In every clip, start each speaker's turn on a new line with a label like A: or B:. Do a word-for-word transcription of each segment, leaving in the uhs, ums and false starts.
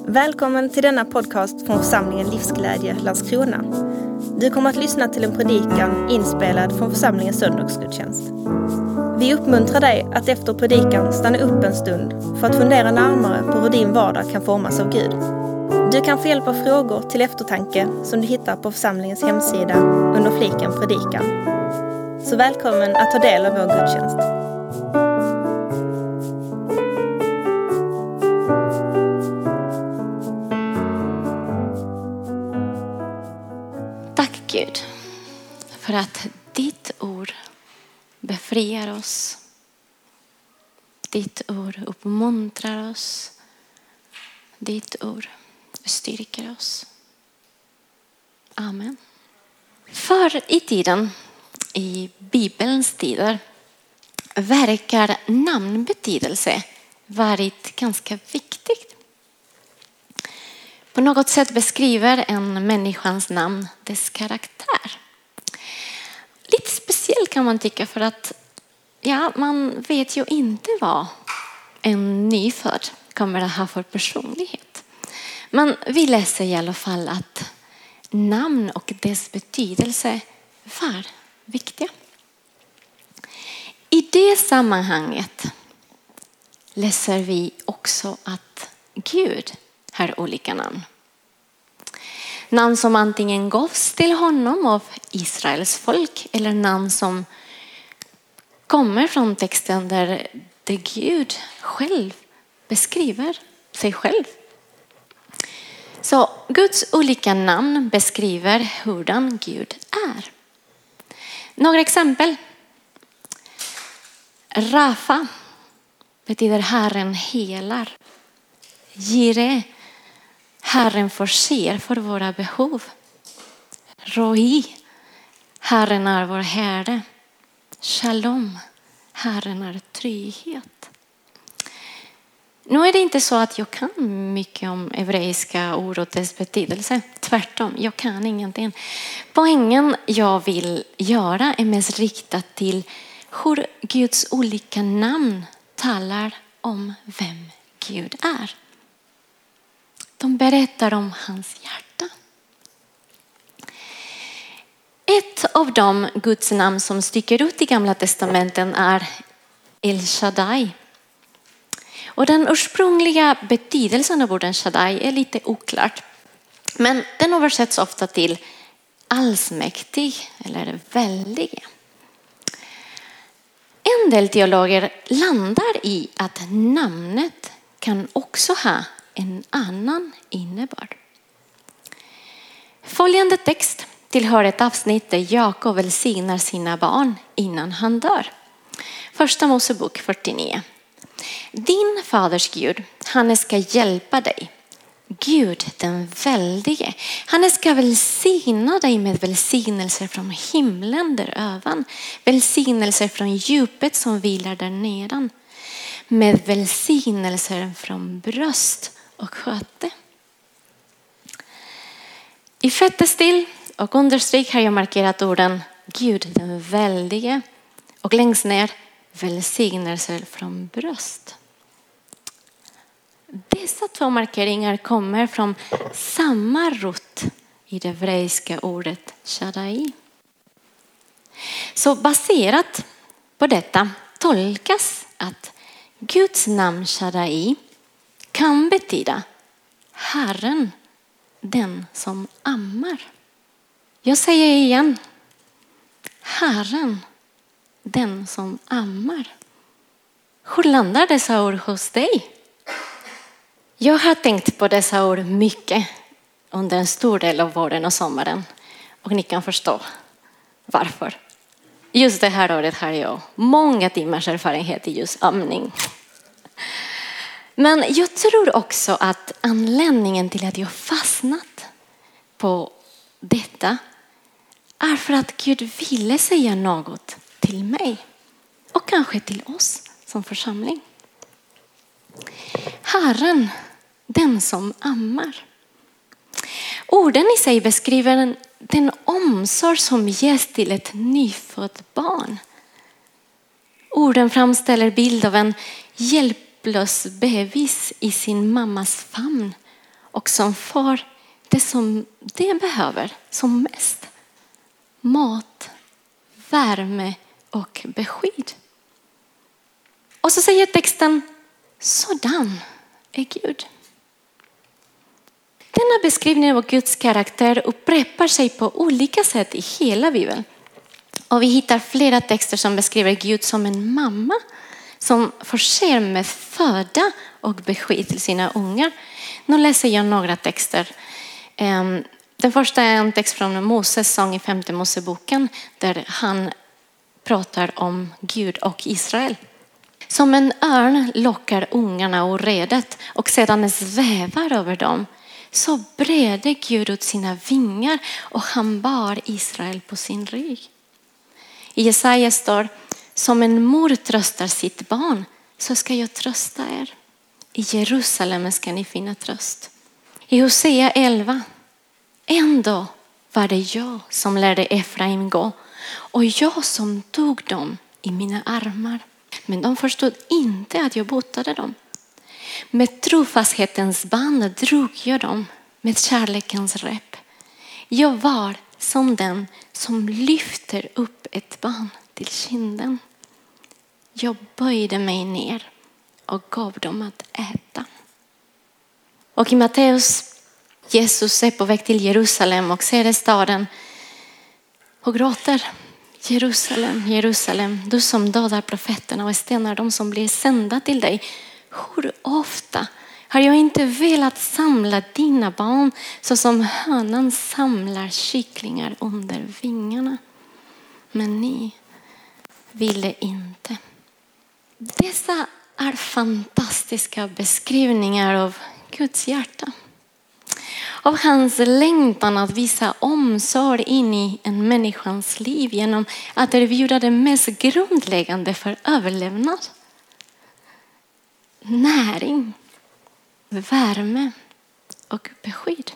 A: Välkommen till denna podcast från församlingen Livsglädje Landskrona. Du kommer att lyssna till en predikan inspelad från församlingens söndagsgudstjänst. Vi uppmuntrar dig att efter predikan stanna upp en stund för att fundera närmare på hur din vardag kan formas av Gud. Du kan få hjälp av frågor till eftertanke som du hittar på församlingens hemsida under fliken predikan. Så välkommen att ta del av vår gudstjänst.
B: Tack Gud för att ditt ord befriar oss. Ditt ord uppmuntrar oss. Ditt ord styrker oss. Amen. Förr i tiden, i Bibelns tider, verkar namnbetydelse varit ganska viktigt. På något sätt beskriver en människans namn dess karaktär. Lite speciellt kan man tycka, för att ja, man vet ju inte vad en nyfödd kommer att ha för personlighet. Men vi läser i alla fall att namn och dess betydelse var viktiga. I det sammanhanget läser vi också att Gud har olika namn. Namn som antingen gavs till honom av Israels folk, eller namn som kommer från texten där det Gud själv beskriver sig själv. Så Guds olika namn beskriver hurdan Gud är. Några exempel. Rafa betyder Herren helar. Jire, Herren förser för våra behov. Roi, Herren är vår Herre. Shalom, Herren är trygghet. Nu är det inte så att jag kan mycket om hebreiska ord och dess betydelse. Tvärtom, jag kan ingenting. Poängen jag vill göra är mest riktat till hur Guds olika namn talar om vem Gud är. De berättar om hans hjärta. Ett av de Guds namn som sticker ut i Gamla testamenten är El Shaddai. Och den ursprungliga betydelsen av orden Shaddai är lite oklart. Men den översätts ofta till allsmäktig eller väldig. En del teologer landar i att namnet kan också ha en annan innebörd. Följande text tillhör ett avsnitt där Jakob välsignar sina barn innan han dör. Första Mosebok fyrtionio. Din faders Gud, han ska hjälpa dig. Gud den väldige, han ska välsigna dig med välsignelser från himlen där övan. Välsignelser från djupet som vilar där nedan. Med välsignelser från bröst och sköte. I sjätte stil och understryk har jag markerat orden Gud den väldige. Och längst ner välsignelser från bröst. Dessa två markeringar kommer från samma rot i det hebreiska ordet Shaddai. Så baserat på detta tolkas att Guds namn Shaddai kan betyda Herren, den som ammar. Jag säger igen, Herren, den som ammar. Hur landar dessa ord hos dig? Jag har tänkt på dessa ord mycket under en stor del av våren och sommaren. Och ni kan förstå varför. Just det här året har jag många timmars erfarenhet i just amning. Men jag tror också att anledningen till att jag fastnat på detta är för att Gud ville säga något till mig. Och kanske till oss som församling. Herren, den som ammar. Orden i sig beskriver den omsorg som ges till ett nyfött barn. Orden framställer bild av en hjälplös bebis i sin mammas famn och som får det som det behöver som mest. Mat, värme och beskydd. Och så säger texten, sådan är Gud. Denna beskrivning av Guds karaktär upprepar sig på olika sätt i hela Bibeln. Och vi hittar flera texter som beskriver Gud som en mamma som förser med föda och beskydd till sina ungar. Nu läser jag några texter. Den första är en text från Moses sång i femte Moseboken där han pratar om Gud och Israel. Som en örn lockar ungarna ur redet och sedan svävar över dem. Så bredde Gud ut sina vingar och han bar Israel på sin rygg. I Jesaja står, som en mor tröstar sitt barn så ska jag trösta er. I Jerusalem ska ni finna tröst. I Hosea elva, ändå var det jag som lärde Efraim gå och jag som tog dem i mina armar. Men de förstod inte att jag botade dem. Med trofasthetens band drog jag dem med kärlekens rep. Jag var som den som lyfter upp ett barn till kinden. Jag böjde mig ner och gav dem att äta. Och i Matteus, Jesus är på väg till Jerusalem och ser staden och gråter. Jerusalem, Jerusalem, du som dödar profeterna och stenar de som blir sända till dig. Hur ofta har jag inte velat samla dina barn så som hönan samlar kycklingar under vingarna. Men ni ville inte. Dessa är fantastiska beskrivningar av Guds hjärta. Av hans längtan att visa omsorg in i en människans liv genom att erbjuda det mest grundläggande för överlevnad. Näring, värme och beskydd.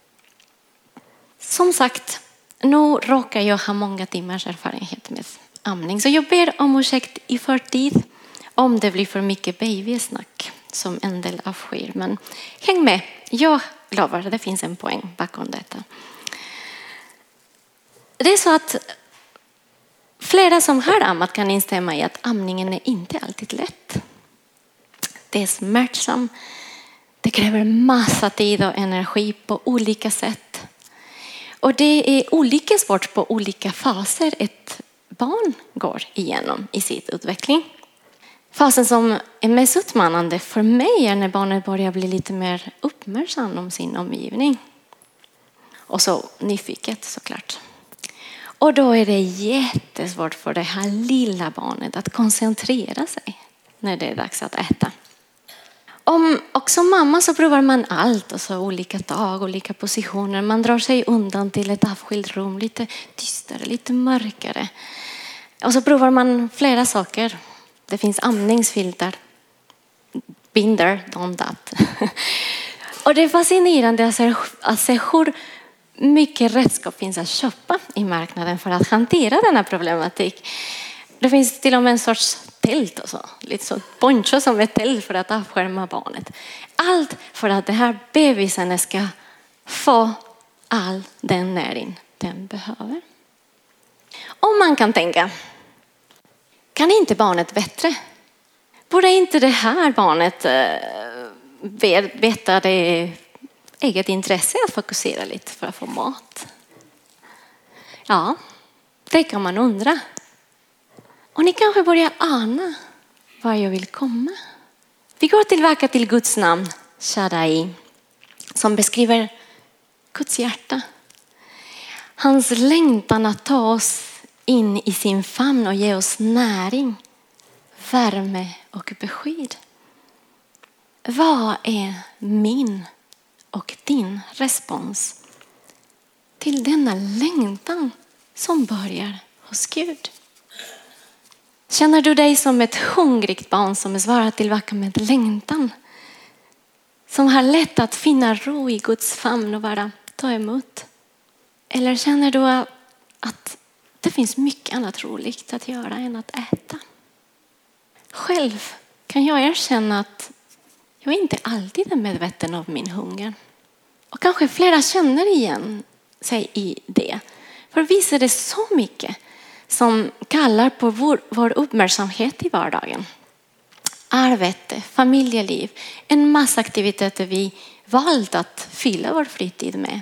B: Som sagt, nu råkar jag ha många timmars erfarenhet med amning. Så jag ber om ursäkt i förtid om det blir för mycket babysnack som en del avskyr. Men häng med, jag lovar, det finns en poäng bakom detta. Det är så att flera som har ammat kan instämma i att amningen är inte alltid lätt. Det är smärtsamt. Det kräver massa tid och energi på olika sätt. Och det är olika svårt på olika faser ett barn går igenom i sin utveckling. Fasen som är mest utmanande för mig är när barnet börjar bli lite mer uppmärksam om sin omgivning. Och så nyfiket såklart. Och då är det jättesvårt för det här lilla barnet att koncentrera sig när det är dags att äta. Om också mamma så provar man allt, och så olika tag, olika positioner. Man drar sig undan till ett avskilt rum, lite tystare, lite mörkare. Och så provar man flera saker. Det finns amningsfilter. Binder, don't that. Och det är fascinerande att se, att se hur mycket redskap finns att köpa i marknaden för att hantera denna problematik. Det finns till och med en sorts tält och så. Lite så poncho som ett tält för att avskärma barnet. Allt för att det här bebisen ska få all den näring den behöver. Om man kan tänka, kan inte barnet bättre? Borde inte det här barnet äh, veta det eget intresse att fokusera lite för att få mat? Ja, det kan man undra. Och ni kanske börjar ana var jag vill komma. Vi går tillbaka till Guds namn, Shaddai, som beskriver Guds hjärta. Hans längtan att ta oss in i sin famn och ge oss näring, värme och beskydd. Vad är min och din respons till denna längtan som börjar hos Gud? Känner du dig som ett hungrigt barn som svarar tillbaka med längtan? Som har lätt att finna ro i Guds famn och bara ta emot? Eller känner du att det finns mycket annat roligt att göra än att äta? Själv kan jag erkänna att jag inte alltid är medveten av min hunger. Och kanske flera känner igen sig i det. För visst är det så mycket som kallar på vår, vår uppmärksamhet i vardagen. Arbete, familjeliv, en massa aktiviteter vi valt att fylla vår fritid med.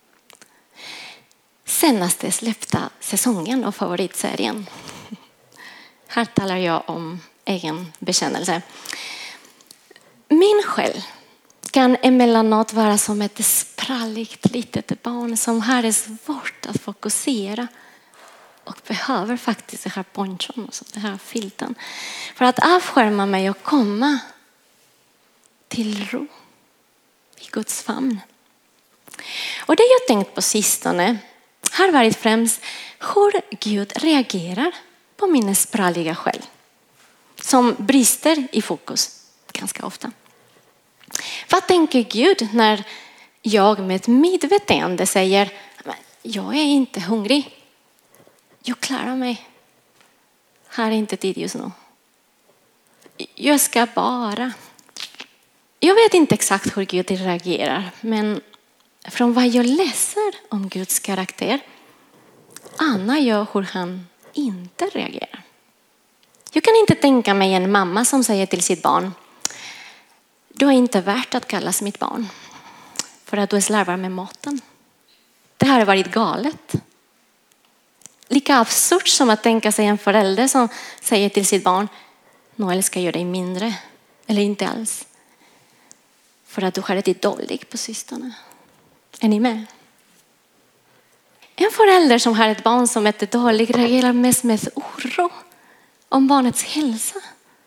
B: Senaste släppta säsongen och favoritserien. Här talar jag om egen bekännelse. Min själ kan emellanåt vara som ett spralligt litet barn som har det svårt att fokusera och behöver faktiskt det här ponchon, det här filten, för att avskärma mig och komma till ro i Guds famn. Och det jag tänkt på sistone har varit främst hur Gud reagerar på min spralliga själ som brister i fokus ganska ofta. Vad tänker Gud när jag med mitt beteende säger jag är inte hungrig, jag klarar mig, här är inte tid just nu, jag ska bara. Jag vet inte exakt hur Gud reagerar, men från vad jag läser om Guds karaktär anar jag hur han inte reagerar. Jag kan inte tänka mig en mamma som säger till sitt barn: du är inte värt att kallas mitt barn för att du slarvar med maten. Det här har varit galet. Lika absurt som att tänka sig en förälder som säger till sitt barn: Noel ska göra dig mindre eller inte alls för att du har ätit dåligt på sistone. Är ni med? En förälder som har ett barn som äter dåligt reagerar mest med oro om barnets hälsa.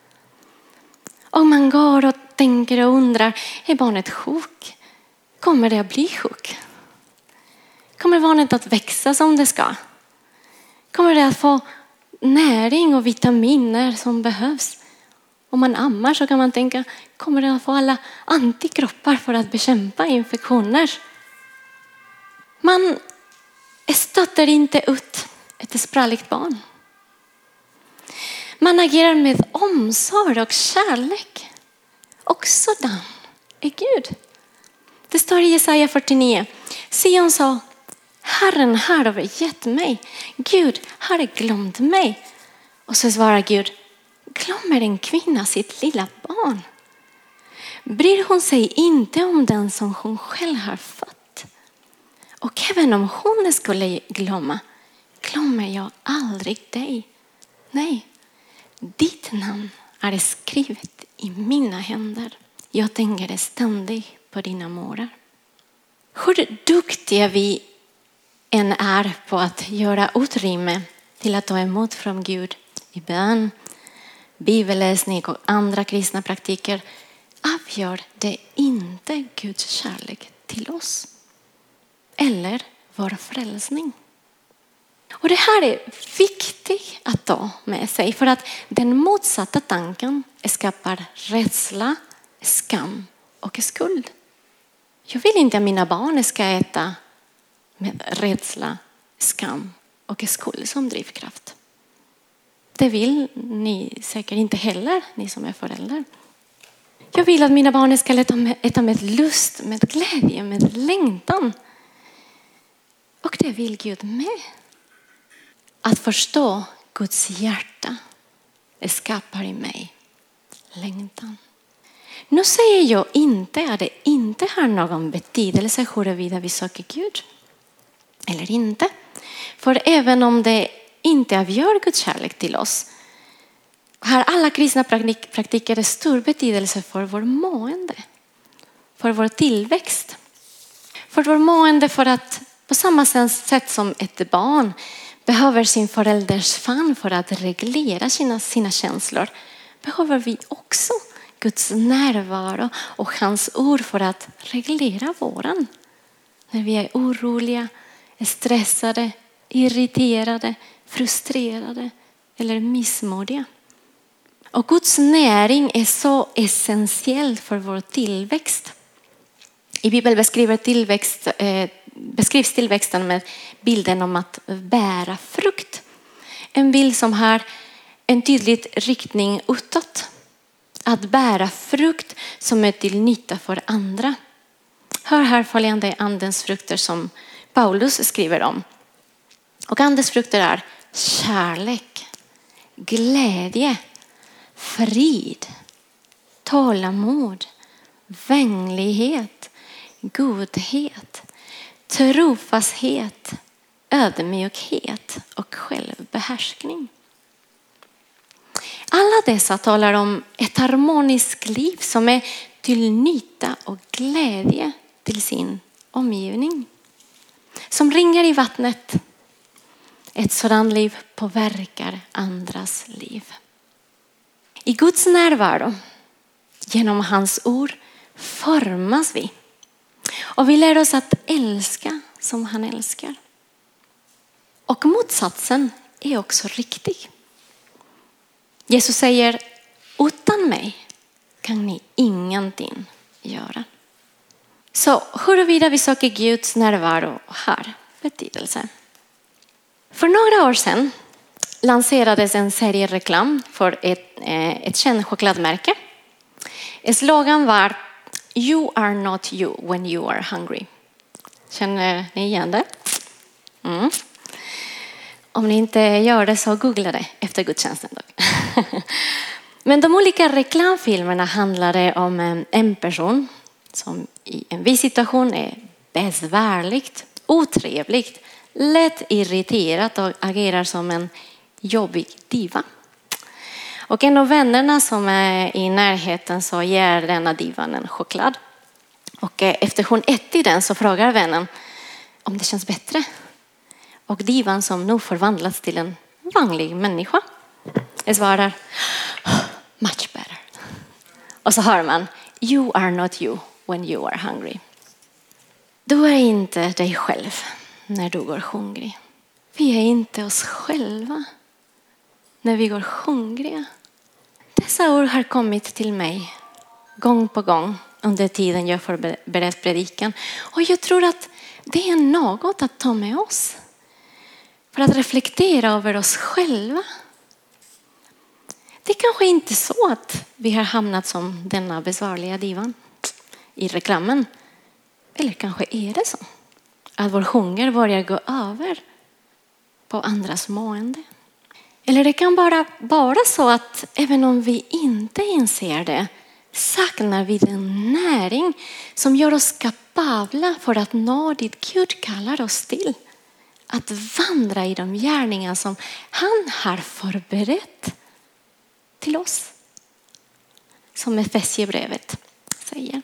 B: Om man går och tänker och undrar, är barnet sjuk? Kommer det att bli sjuk? Kommer barnet att växa som det ska? Kommer det att få näring och vitaminer som behövs? Om man ammar så kan man tänka, kommer det att få alla antikroppar för att bekämpa infektioner? Man stöter inte ut ett spralligt barn. Man agerar med omsorg och kärlek. Och sådan är Gud. Det står i Jesaja fyrtionio. Sion sa, Herren har övergett mig. Gud har glömt mig. Och så svarar Gud, glömmer en kvinna sitt lilla barn? Bryr hon sig inte om den som hon själv har fött? Och även om hon skulle glömma, glömmer jag aldrig dig. Nej, ditt namn är skrivet i mina händer. Jag tänker ständigt på dina mårar. Hur duktiga vi än är på att göra utrymme till att ta emot från Gud i bön, bibelläsning och andra kristna praktiker, avgör det inte Guds kärlek till oss eller vår frälsning. Och det här är viktigt att ta med sig, för att den motsatta tanken skapar rädsla, skam och skuld. Jag vill inte att mina barn ska äta med rädsla, skam och skuld som drivkraft. Det vill ni säkert inte heller, ni som är föräldrar. Jag vill att mina barn ska äta med, äta med lust, med glädje, med längtan. Och det vill Gud med. Att förstå Guds hjärta skapar i mig längtan. Nu säger jag inte att det inte har någon betydelse huruvida vi söker Gud eller inte. För även om det inte avgör Guds kärlek till oss, har alla kristna praktik- praktiker stor betydelse för vår mående, för vår tillväxt. För vår mående, för att på samma sätt som ett barn behöver sin förälders famn för att reglera sina, sina känslor, behöver vi också Guds närvaro och hans ord för att reglera våran. När vi är oroliga, stressade, irriterade, frustrerade eller missmodiga. Och Guds näring är så essentiell för vår tillväxt. I Bibeln beskriver tillväxt, eh, beskrivs tillväxten med bilden om att bära frukt. En bild som har en tydlig riktning utåt. Att bära frukt som är till nytta för andra. Hör här följande andens frukter som Paulus skriver om. Och andens frukter är kärlek, glädje, frid, tålamod, vänlighet, godhet, trofasthet, ödmjukhet och självbehärskning. Alla dessa talar om ett harmoniskt liv som är till nytta och glädje till sin omgivning. Som ringar i vattnet. Ett sådant liv påverkar andras liv. I Guds närvaro, genom hans ord, formas vi. Och vi lär oss att älska som han älskar. Och motsatsen är också riktig. Jesus säger, utan mig kan ni ingenting göra. Så huruvida vi söker Guds närvaro har betydelse. För några år sedan lanserades en serie reklam för ett, ett känt chokladmärke. Slogan var You are not you when you are hungry. Känner ni igen det? Mm. Om ni inte gör det så googla det efter gudstjänsten. Men de olika reklamfilmerna handlade om en person som i en viss situation är besvärligt, otrevligt, lätt irriterat och agerar som en jobbig diva. Och en av vännerna som är i närheten så ger denna divan en choklad. Och efter hon ätit den så frågar vännen om det känns bättre. Och divan som nu förvandlats till en vanlig människa svarar much better. Och så hör man you are not you when you are hungry. Du är inte dig själv när du går hungrig. Vi är inte oss själva när vi går hungriga. Dessa ord har kommit till mig gång på gång under tiden jag förberett predikan. Och jag tror att det är något att ta med oss. För att reflektera över oss själva. Det är kanske inte så att vi har hamnat som denna besvärliga divan i reklamen. Eller kanske är det så att vår hunger börjar gå över på andras mående. Eller det kan bara vara så att även om vi inte inser det saknar vi den näring som gör oss kapabla för att nå dit Gud kallar oss till. Att vandra i de gärningar som han har förberett till oss. Som Efesierbrevet säger.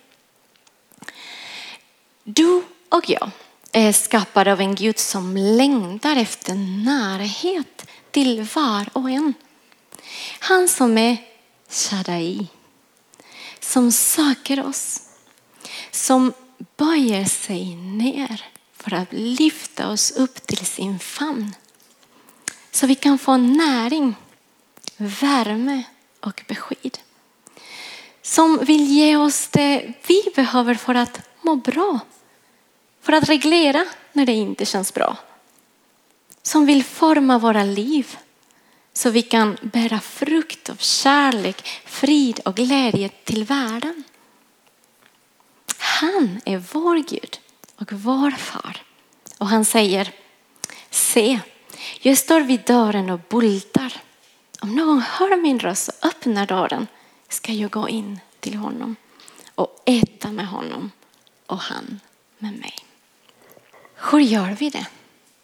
B: Du och jag är skapade av en Gud som längtar efter närhet till var och en. Han som är Shaddai. Som söker oss. Som böjer sig ner för att lyfta oss upp till sin famn. Så vi kan få näring, värme och beskydd. Som vill ge oss det vi behöver för att må bra. För att reglera när det inte känns bra. Som vill forma våra liv. Så vi kan bära frukt av kärlek, frid och glädje till världen. Han är vår Gud och vår far. Och han säger, se, jag står vid dörren och bultar. Om någon hör min röst och öppnar dörren ska jag gå in till honom och äta med honom och han med mig. Hur gör vi det?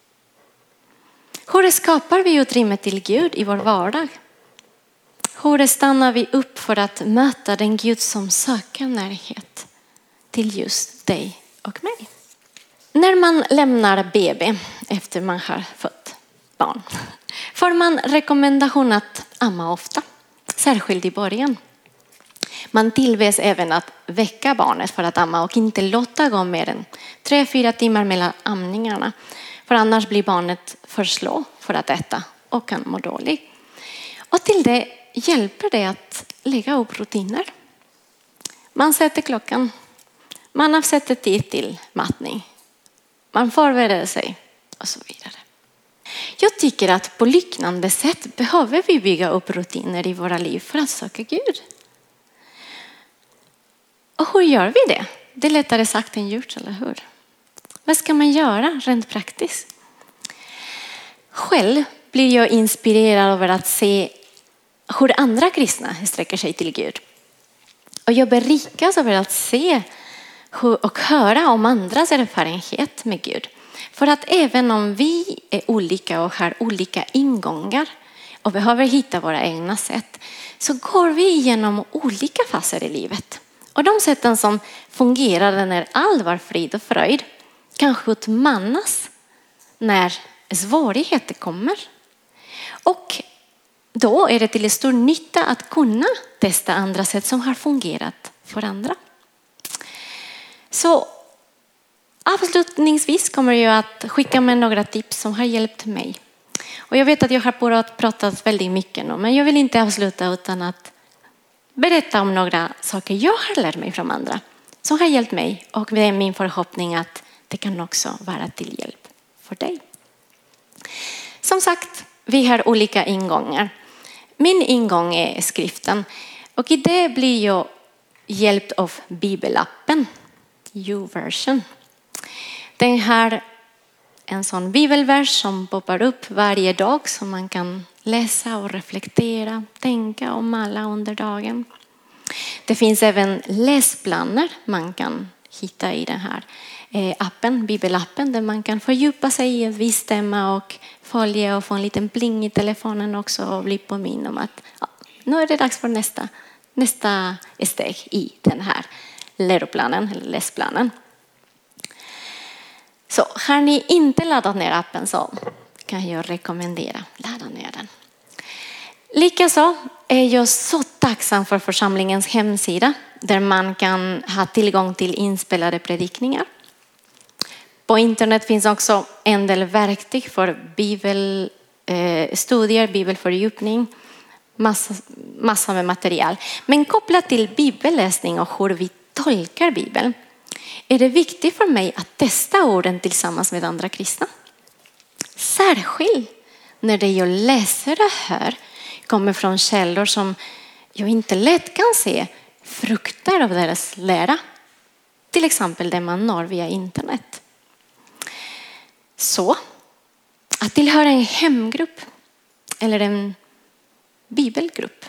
B: Hur skapar vi utrymme till Gud i vår vardag? Hur stannar vi upp för att möta den Gud som söker närhet till just dig och mig? När man lämnar B B efter man har fått barn får man rekommendation att amma ofta, särskilt i början. Man tillbes även att väcka barnet för att amma och inte låta gå mer än tre fyra timmar mellan amningarna. För annars blir barnet för slå för att äta och kan må dåligt. Och till det hjälper det att lägga upp rutiner. Man sätter klockan. Man avsätter tid till matning. Man förbereder sig och så vidare. Jag tycker att på liknande sätt behöver vi bygga upp rutiner i våra liv för att söka Gud. Och hur gör vi det? Det är lättare sagt än gjort, eller hur? Vad ska man göra rent praktiskt? Själv blir jag inspirerad över att se hur andra kristna sträcker sig till Gud. Och jag berikas över att se och höra om andras erfarenhet med Gud. För att även om vi är olika och har olika ingångar och behöver hitta våra egna sätt, så går vi igenom olika faser i livet. Och de sätten som fungerade när allt var frid och fröjd kanske utmanas när svårigheter kommer. Och då är det till stor nytta att kunna testa andra sätt som har fungerat för andra. Så avslutningsvis kommer jag att skicka med några tips som har hjälpt mig. Och jag vet att jag har pratat väldigt mycket nu, men jag vill inte avsluta utan att berätta om några saker jag har lärt mig från andra som har hjälpt mig, och det är min förhoppning att det kan också vara till hjälp för dig. Som sagt, vi har olika ingångar. Min ingång är skriften, och i det blir jag hjälpt av bibelappen YouVersion. Den har en sån bibelvers som poppar upp varje dag som man kan läsa och reflektera, tänka och mala under dagen. Det finns även läsplaner man kan hitta i den här appen, bibelappen, där man kan fördjupa sig i ett visst tema och följa och få en liten pling i telefonen också och bli påminn om att ja, nu är det dags för nästa, nästa steg i den här läroplanen eller läsplanen. Så har ni inte laddat ner appen så kan jag rekommendera ladda ner den. Likaså är jag så tacksam för församlingens hemsida där man kan ha tillgång till inspelade predikningar. På internet finns också en del verktyg för bibelstudier, bibelfördjupning, massa, massa med material. Men kopplat till bibelläsning och hur vi tolkar Bibeln är det viktigt för mig att testa orden tillsammans med andra kristna. Särskilt när det jag läser och hör kommer från källor som jag inte lätt kan se frukter av deras lära. Till exempel det man når via internet. Så att tillhöra en hemgrupp eller en bibelgrupp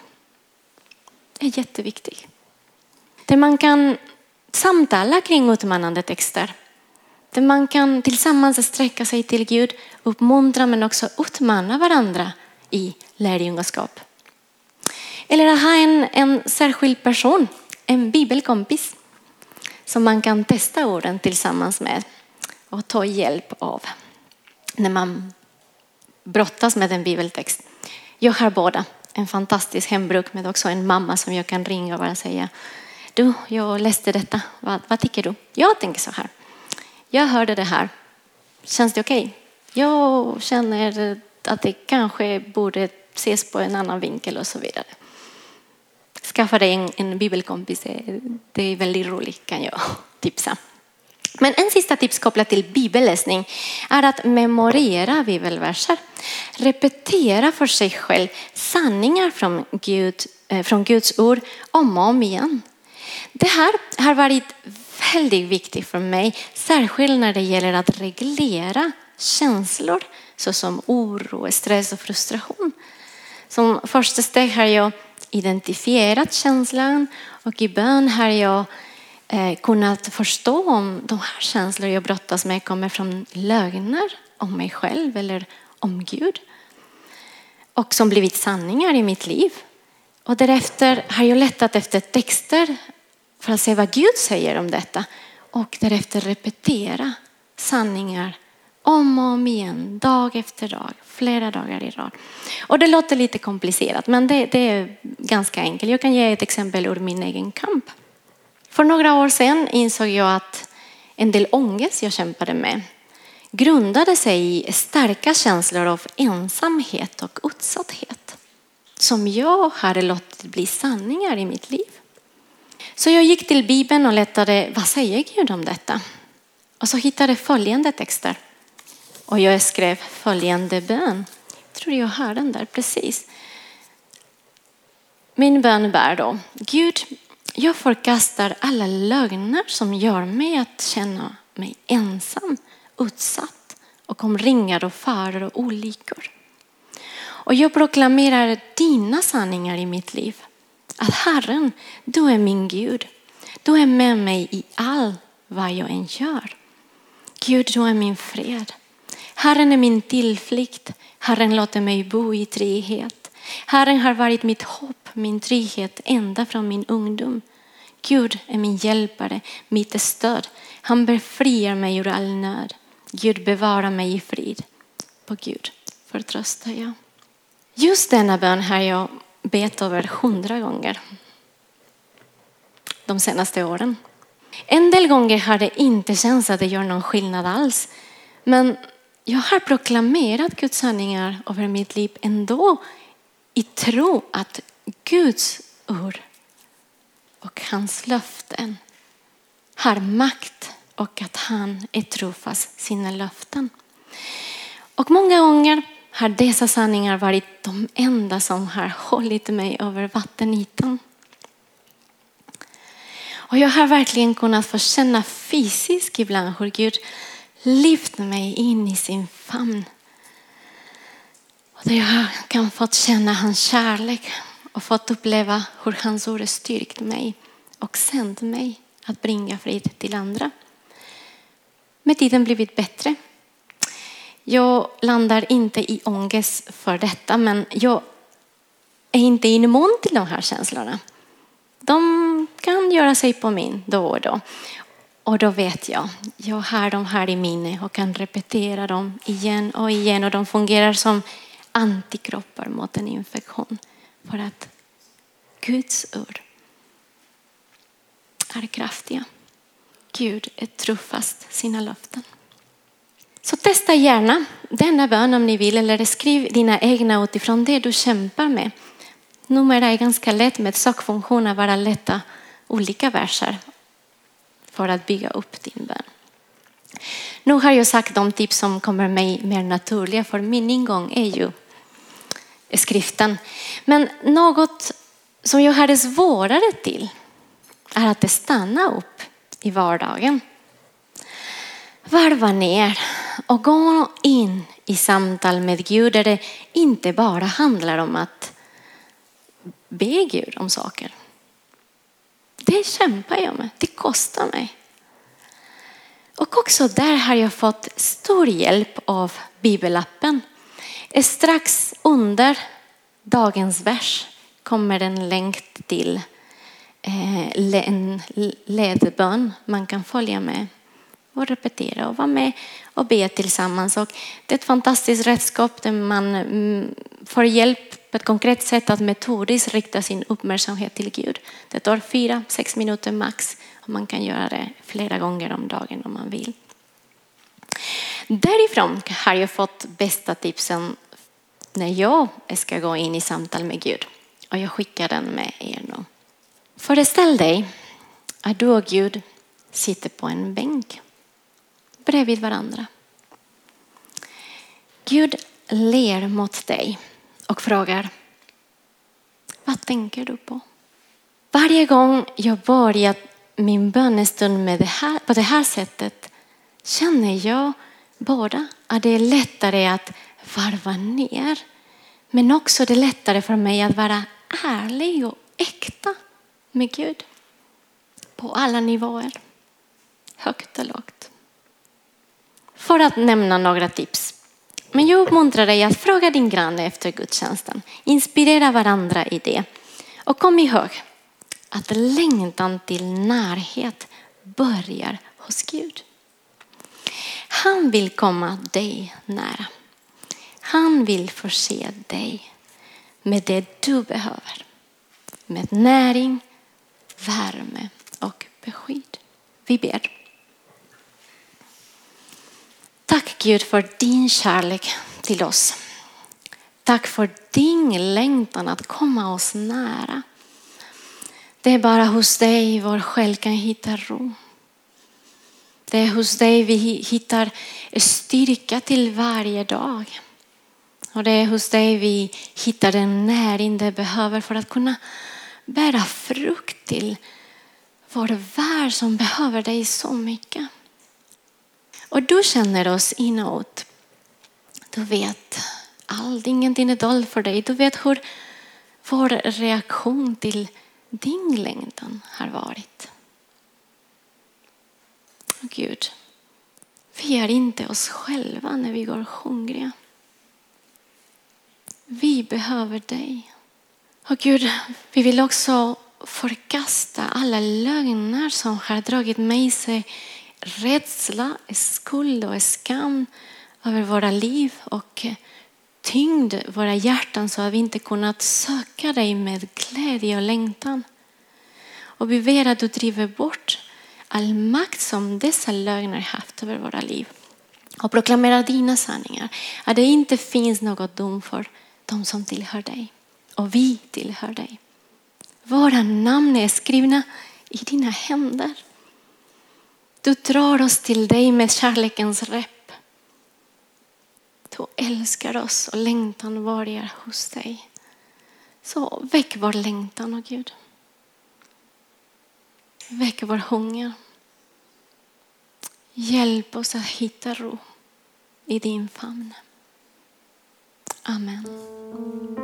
B: är jätteviktigt. Där man kan samtala kring utmanande texter. Där man kan tillsammans sträcka sig till Gud, uppmuntra men också utmana varandra i lärjungaskap. Eller att ha en, en särskild person, en bibelkompis som man kan testa orden tillsammans med och ta hjälp av när man brottas med en bibeltext. Jag har båda. En fantastisk hembruk med också en mamma som jag kan ringa och bara säga: du, jag läste detta. Vad, vad tycker du? Jag tänker så här. Jag hörde det här. Känns det okej? Okay? Jag känner att det kanske borde ses på en annan vinkel och så vidare. Skaffa dig en, en bibelkompis. Det är väldigt roligt, kan jag tipsa. Men en sista tips kopplat till bibelläsning är att memorera bibelverser. Repetera för sig själv sanningar från, Gud, från Guds ord om och om igen. Det här har varit väldigt viktigt för mig, särskilt när det gäller att reglera känslor såsom oro, stress och frustration. Som första steg har jag identifierat känslan, och i bön har jag eh, kunnat förstå om de här känslor jag brottas med kommer från lögner om mig själv eller om Gud. Och som blivit sanningar i mitt liv. Och därefter har jag letat efter texter för att se vad Gud säger om detta. Och därefter repetera sanningar om och om igen, dag efter dag, flera dagar i rad. Och det låter lite komplicerat, men det, det är ganska enkelt. Jag kan ge ett exempel ur min egen kamp. För några år sedan insåg jag att en del ångest jag kämpade med grundade sig i starka känslor av ensamhet och utsatthet som jag hade låtit bli sanningar i mitt liv. Så jag gick till Bibeln och letade, vad säger Gud om detta? Och så hittade jag följande texter. Och jag skrev följande bön. Jag tror jag har den där precis. Min bön bär då: Gud, Jag förkastar alla lögner som gör mig att känna mig ensam, utsatt och omringad av faror och olyckor. Och jag proklamerar dina sanningar i mitt liv. Att Herren, du är min Gud. Du är med mig i allt vad jag än gör. Gud, du är min fred. Herren är min tillflykt. Herren låter mig bo i trygghet. Herren har varit mitt hopp, min trygghet ända från min ungdom. Gud är min hjälpare, mitt stöd. Han befriar mig ur all nöd. Gud bevarar mig i frid. På Gud förtröstar jag. Just denna bön har jag bett över hundra gånger de senaste åren. En del gånger har det inte känts att det gör någon skillnad alls. Men jag har proklamerat Guds sanningar över mitt liv ändå i tro att Guds ord och hans löften har makt och att han är trofast sina löften. Och många gånger har dessa sanningar varit de enda som har hållit mig över vattenytan. Och jag har verkligen kunnat få känna fysiskt ibland hur Gud lyft mig in i sin famn. Och där jag kan få känna hans kärlek och fått uppleva hur hans ord styrkt mig och sänt mig att bringa frid till andra. Med tiden blivit bättre. Jag landar inte i ångest för detta, men jag är inte immun till de här känslorna. De kan göra sig på min då och då. Och då vet jag, jag har dem här i minne och kan repetera dem igen och igen. Och de fungerar som antikroppar mot en infektion. För att Guds ord är kraftiga. Gud är trofast sina löften. Så testa gärna denna bön om ni vill, eller skriv dina egna utifrån det du kämpar med. Numera är ganska lätt med sökfunktion att bara leta olika verser för att bygga upp din bön. Nu har jag sagt de tips som kommer mig mer naturliga, för min ingång är ju skriften. Men något som jag hade svårare till är att stanna upp i vardagen. Varva ner och gå in i samtal med Gud där det inte bara handlar om att be Gud om saker. Det kämpar jag med. Det kostar mig. Och också där har jag fått stor hjälp av bibelappen. Strax under dagens vers kommer en länk till en ledbön man kan följa med och repetera och vara med och be tillsammans. Och det är ett fantastiskt redskap där man får hjälp på ett konkret sätt att metodiskt rikta sin uppmärksamhet till Gud. Det tar fyra, sex minuter max och man kan göra det flera gånger om dagen om man vill. Därifrån har jag fått bästa tipsen när jag ska gå in i samtal med Gud. Och jag skickar den med er nu. Föreställ dig att du och Gud sitter på en bänk bredvid varandra. Gud ler mot dig och frågar: vad tänker du på? Varje gång jag börjar min bönestund med det här, på det här sättet känner jag både att det är lättare att varva ner, men också det är lättare för mig att vara ärlig och äkta med Gud på alla nivåer, högt och lågt. För att nämna några tips. Men jag uppmuntrar dig att fråga din granne efter gudstjänsten. Inspirera varandra i det. Och kom ihåg att längtan till närhet börjar hos Gud. Han vill komma dig nära. Han vill förse dig med det du behöver. Med näring, värme och beskydd. Vi ber. Tack Gud för din kärlek till oss. Tack för din längtan att komma oss nära. Det är bara hos dig vår själ kan hitta ro. Det är hos dig vi hittar styrka till varje dag. Och det är hos dig vi hittar den näring det behöver för att kunna bära frukt till vår värld som behöver dig så mycket. Och du känner oss inåt. Du vet allt, ingenting är dolt för dig. Du vet hur vår reaktion till din längtan har varit. Och Gud, vi är inte oss själva när vi går hungriga. Vi behöver dig. Och Gud, vi vill också förkasta alla lögner som har dragit med sig rädsla, skuld och skam över våra liv och tyngd våra hjärtan så att vi inte kunnat söka dig med glädje och längtan. Och vi ber att du driver bort all makt som dessa lögner haft över våra liv. Och proklamerar dina sanningar. Att det inte finns något dom för de som tillhör dig. Och vi tillhör dig. Våra namn är skrivna i dina händer. Du drar oss till dig med kärlekens rep. Du älskar oss och längtan vargar hos dig. Så väck vår längtan, oh Gud. Väck vår hunger. Hjälp oss att hitta ro i din famn. Amen.